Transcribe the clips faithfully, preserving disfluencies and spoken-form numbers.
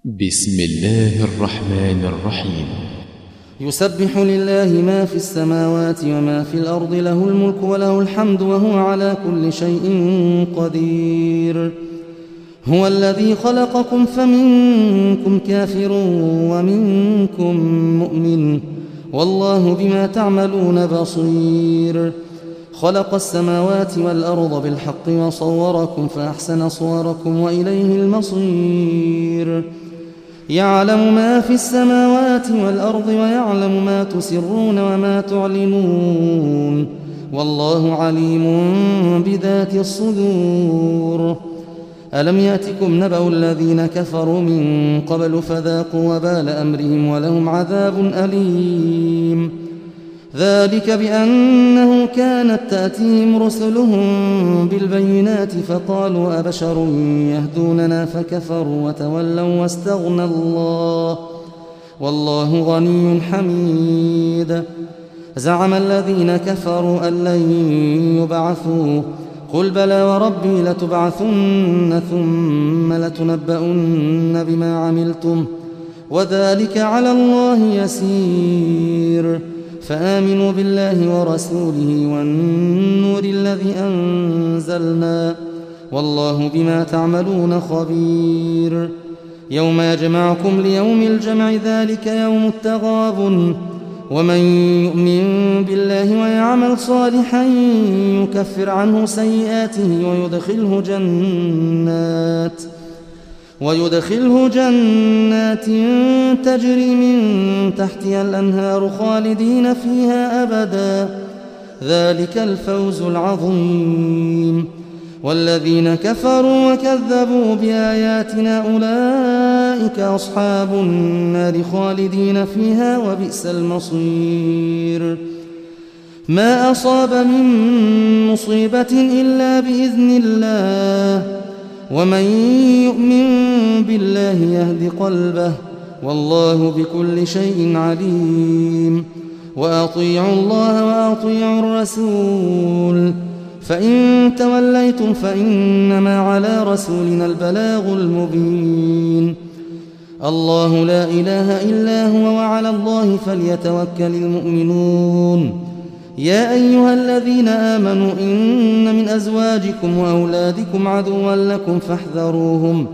بسم الله الرحمن الرحيم. يسبح لله ما في السماوات وما في الأرض، له الملك وله الحمد وهو على كل شيء قدير. هو الذي خلقكم فمنكم كافر ومنكم مؤمن، والله بما تعملون بصير. خلق السماوات والأرض بالحق وصوركم فأحسن صوركم وإليه المصير. يعلم ما في السماوات والأرض ويعلم ما تسرون وما تعلنون، والله عليم بذات الصدور. ألم يأتكم نبأ الذين كفروا من قبل فذاقوا وبال أمرهم ولهم عذاب أليم. ذلك بأنه كانت تأتيهم رسلهم بالبينات فقالوا أبشر يهدوننا فكفروا وتولوا واستغنى الله، والله غني حميد. زعم الذين كفروا أن لن يبعثوا، قل بلى وربي لتبعثن ثم لتنبؤن بما عملتم وذلك على الله يسير. فآمنوا بالله ورسوله والنور الذي أنزلنا، والله بما تعملون خبير. يوم يجمعكم ليوم الجمع ذلك يوم التغابن، ومن يؤمن بالله ويعمل صالحا يكفر عنه سيئاته ويدخله جنات ويدخله جنات تجري من تحتها الأنهار خالدين فيها أبدا، ذلك الفوز العظيم. والذين كفروا وكذبوا بآياتنا أولئك أصحاب النار خالدين فيها وبئس المصير. ما أصاب من مصيبة إلا بإذن الله، ومن يؤمن بالله يهد قلبه، والله بكل شيء عليم. وأطيعوا الله وأطيعوا الرسول، فإن توليتم فإنما على رسولنا البلاغ المبين. الله لا إله إلا هو وعلى الله فليتوكل المؤمنون. يا أيها الذين آمنوا إن من أزواجكم وأولادكم عدوا لكم فاحذروهم،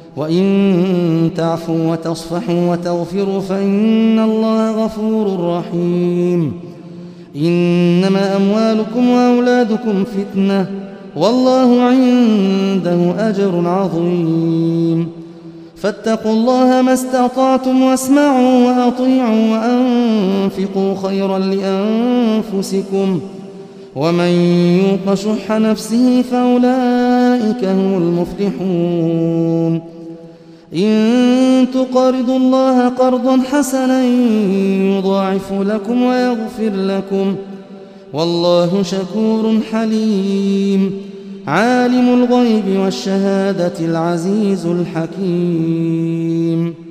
وإن تعفوا وتصفحوا وتغفروا فإن الله غفور رحيم. إنما أموالكم وأولادكم فتنة، والله عنده أجر عظيم. فاتقوا الله ما استطعتم واسمعوا وأطيعوا وأنفقوا خيرا لأنفسكم، ومن يوق شح نفسه فأولئك هم المفلحون. إن تقرضوا الله قرضا حسنا يضاعف لكم ويغفر لكم، والله شكور حليم. عالم الغيب والشهادة العزيز الحكيم.